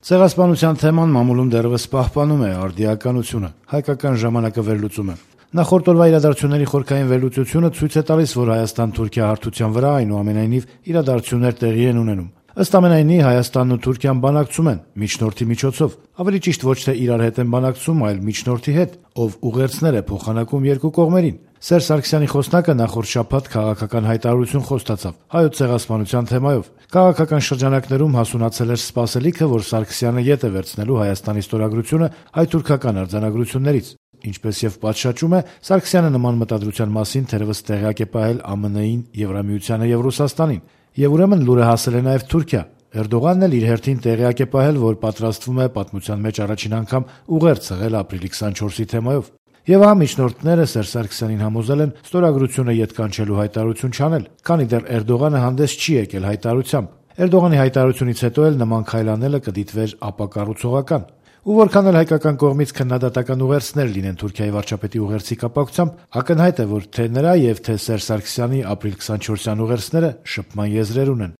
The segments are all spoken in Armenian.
Ցեղասպանության թեման մամուլում դեռևս պահպանում է արդիականությունը, հայկական ժամանակը վերլուծում է։ Նախորդ օրվա իրադարձությունների խորքային վերլուծությունը ցույց է տալիս, որ Հայաստան-Թուրքիա հարթության վրա այնուամենայնիվ իրադարձություններ տեղի են ունենում։ Ըստ ամենայնի Հայաստանն ու Թուրքիան բանակցում են միջնորդի միջոցով, ավելի ճիշտ ոչ թե իրար հետ են բանակցում, այլ միջնորդի հետ, ով ուղերձներ է փոխանակում երկու կողմերին։ Սերժ Սարգսյանի խոսնակը նախորդ շաբաթ քաղաքական հայտարարություն խոստացավ հայոց ցեղասպանության թեմայով։ Քաղաքական շրջանակներում հասունացել էր սպասելիքը, որ Սարգսյանը ետ է վերցնելու Հայաստանի ստորագրությունը հայ-թուրքական արձանագրություններից։ Ինչպես եւ պատշաճում է, Սարգսյանը նման մտադրության մասին թերևս տեղյակ է պահել ԱՄՆ-ին, Եվրամիությանը եւ Ռուսաստանին։ Եվ ուրեմն լուրը հասել է նաեւ Թուրքիա։ Էրդողանն էլ իր հերթին տեղյակ է պահել, որ պատրաստվում է պատմության մեջ առաջին անգամ ուղերձ ցեղել ապրիլի 24-ի թեմայով։ Եվ ահա միջնորդները Սերժ Սարգսյանին համոզել են ստորագրությունը ետ կանչելու հայտարարություն չանել, քանի դեռ Էրդողանը հանդես չի եկել հայտարարությամբ։ Էրդողանի հայտարարությունից հետո էլ նման քայլ անելը կդիտվեր ապակառուցողական։ Ու որքան էլ հայկական կողմից քննադատական ուղերձներ լինեն Թուրքիայի վարչապետի ուղերձի կապակցությամբ, ակնհայտ է, որ թե նրա եւ թե Սերժ Սարգսյանի ապրիլ 24-յան ուղերձները շփման եզրեր ունեն։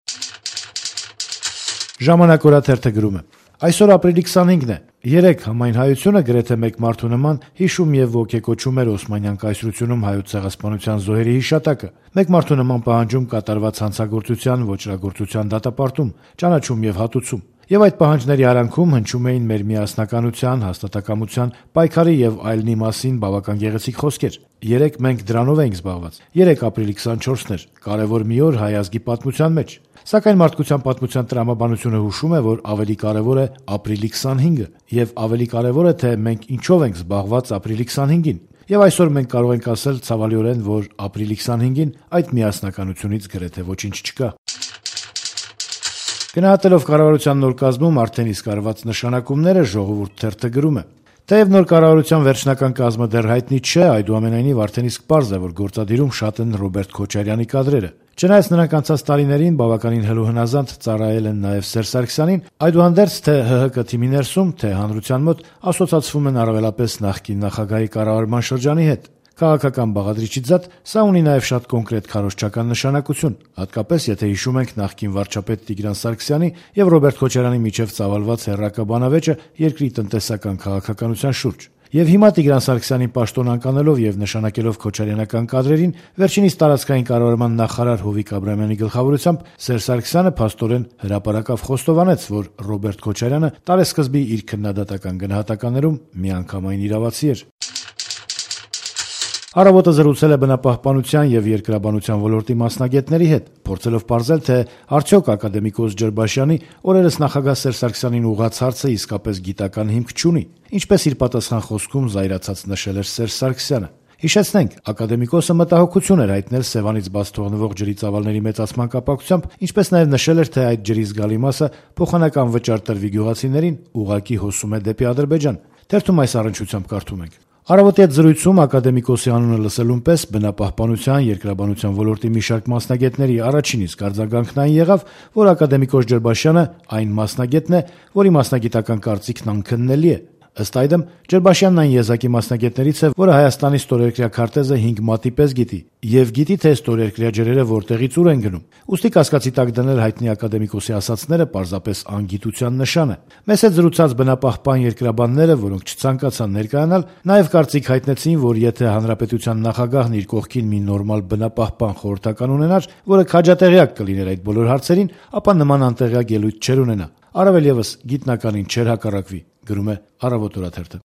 Ժամանակ օրաթերթը գրում է. Այսօր ապրիլի 25-ն է։ Երեկ համայն հայությունը գրեթե մեկ մարդու նման հիշում եւ ոգեկոչում էր Օսմանյան կայսրությունում հայոց ցեղասպանության զոհերի հիշատակը։ Մեկ մարդու նման պահանջում կատարված հանցագործության, ոճրագործության դատապարտում, ճանաչում եւ հատուցում։ Եվ այդ պահանջների արանքում հնչում էին մեր միասնականության, հաստատակամության, պայքարի եւ այլնի մասին բավական գեղեցիկ խոսքեր։ Երեկ մենք դրանով էինք զբաղված։ Երեկ ապրիլի 24-ն էր, կարևոր մի օր հայ ազգի պատմության մեջ։ Սակայն մարդկության պատմության տրամաբանությունը հուշում է, որ ավելի կարևոր է ապրիլի 25-ը եւ ավելի կարևոր է, թե մենք ինչով ենք զբաղված ապրիլի 25-ին։ Եվ այսօր մենք կարող ենք ասել ցավալիորեն, որ ապրիլի 25-ին այդ միասնականությունից գրեթե ոչինչ չկա։ Գնահատելով կառավարության նոր կազմում արդեն իսկ արված նշանակումները ժողովուրդ թերթը գրում է. Թեև նոր կառավարության վերջնական կազմը դեռ հայտնի չէ, այդուամենայնիվ արդեն իսկ պարզ է, որ գործադիրում շատ են Ռոբերտ Քոչարյանի կադրերը։ Չնայած նրանք անցած տարիներին բավականին հլուհնազանդ ծառայել են նաև Սերժ Սարգսյանին, այդուհանդերձ թե ՀՀԿ թիմի ներսում, թե հանրության մոտ ասոցացվում են առավելապես նախկին նախագահի կառավարման շրջանի հետ։ Քաղաքական բաղադրիչի ձատ սա ունի նաև շատ կոնկրետ քարոզչական նշանակություն, հատկապես եթե հիշում ենք նախկին վարչապետ Տիգրան Սարգսյանի եւ Ռոբերտ Քոչարյանի միջև ծավալված հեռակա բանավեճը երկրի տնտեսական քաղաքականության շուրջ։ Եվ հիմա Տիգրան Սարգսյանին պաշտոն անկանելով եւ նշանակելով քոչարյանական կադրերին, վերջինիս տարածքային կառավարման նախարար Հովիկ Աբրահամյանի գլխավորությամբ Սերժ Սարգսյանը փաստորեն հրապարակավ խոստովանեց, որ Ռոբերտ Քոչարյանը տարեսկզբի իր քննադատական գնահատականներում միանգամայն իրավացի էր։ Առավոտը զրուցել է բնապահպանության եւ երկրաբանության ոլորտի մասնագետների հետ, փորձելով պարզել, թե արդյոք ակադեմիկոս Ջերբաշյանի օրերս նախագահ Սերժ Սարգսյանին ուղղած հարցը իսկապես գիտական հիմք չունի, ինչպես իր պատասխան խոսքում զայրացած նշել էր Սերժ Սարգսյանը։ Հիշեցնենք, ակադեմիկոսը մտահոգություն էր հայտնել Սևանից բաց թողնվող ջրի ծավալների մեծացման կապակցությամբ, ինչպես նաև նշել էր, թե այդ ջրի զգալի մասը փոխանական վճար տրվի գյուղացիներին ուղղակի հոսում է դեպի Ադրբեջան։ Թերթում այս առնչությամբ կարդում ենք. Առավոտի այդ զրույցում ակադեմիկոսի անունը լսելուն պես բնապահպանության, երկրաբանության ոլորտի մի շարք մասնագետների առաջին իսկ արձագանքն այն եղավ, որ ակադեմիկոս Ջերբաշյանը այն մասնագետն է, որի մասնագիտական կարծիքն անքննելի է։ Ըստ այդմ, Ջերբաշյանն այն եզակի մասնագետներից է, որը Հայաստանի ստորերկրյա քարտեզը 5 մատի պես գիտի, եւ գիտի, թե ստորերկրյա ջրերը որտեղից ուր են գնում։ Ուստի կասկածի տակ դնել հայտնի ակադեմիկոսի ասացները պարզապես անգիտության նշան է։ Մեզ հետ զրուցած բնապահպան երկրաբանները, որոնք չցանկացան ներկայանալ, նաեւ կարծիք հայտնեցին, որ եթե հանրապետության նախագահն իր կողքին մի նորմալ բնապահպան խորհրդական ունենար, որը քաջատեղյակ կլիներ այդ բոլոր հարցերին, ապա նման անտեղյակ ելույթ չէր ունենա։ Առավել եւս գիտնականին չէր հակառակվի, գրում է Առավոտ օրաթերթը։